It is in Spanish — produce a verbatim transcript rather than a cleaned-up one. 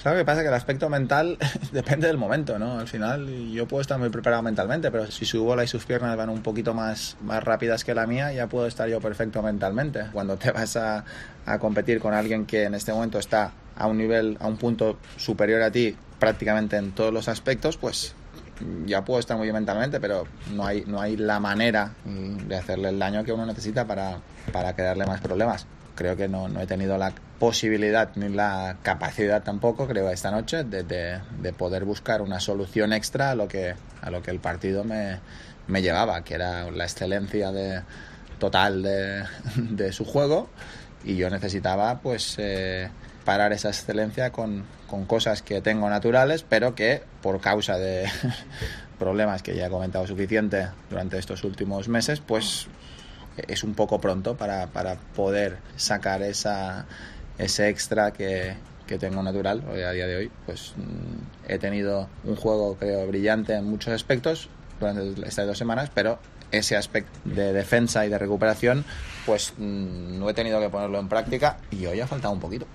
¿Sabes qué pasa? Que el aspecto mental depende del momento, ¿no? Al final yo puedo estar muy preparado mentalmente, pero si su bola y sus piernas van un poquito más, más rápidas que la mía, ya puedo estar yo perfecto mentalmente. Cuando te vas a, a competir con alguien que en este momento está a un nivel, a un punto superior a ti prácticamente en todos los aspectos, pues ya puedo estar muy bien mentalmente, pero no hay, no hay la manera de hacerle el daño que uno necesita para, para crearle más problemas. Creo que no, no he tenido la posibilidad ni la capacidad tampoco, creo, esta noche de, de, de poder buscar una solución extra a lo que, a lo que el partido me, me llevaba, que era la excelencia de, total de, de su juego, y yo necesitaba pues eh, parar esa excelencia con, con cosas que tengo naturales, pero que por causa de problemas que ya he comentado suficiente durante estos últimos meses, pues es un poco pronto para, para poder sacar esa, ese extra que, que tengo natural. A día de hoy pues mmm, he tenido un juego, creo, brillante en muchos aspectos durante estas dos semanas, pero ese aspecto de defensa y de recuperación pues mmm, no he tenido que ponerlo en práctica y hoy ha faltado un poquito.